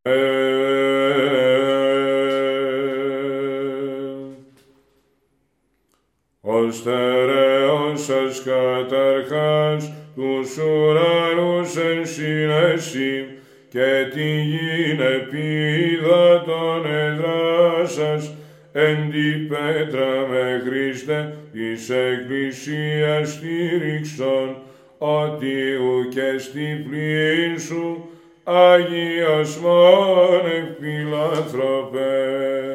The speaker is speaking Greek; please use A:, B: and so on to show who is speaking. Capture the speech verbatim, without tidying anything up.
A: Ο στερέος σας καταρχάς τους ουρανούς εν συνέσυ και τη γην επίδα των εδράς σας εν τη πέτρα με Χριστέ της Εκκλησίας στήριξον, ότι ουκ εστι πλοίην σου Άγιος μόνε φιλάνθρωπε.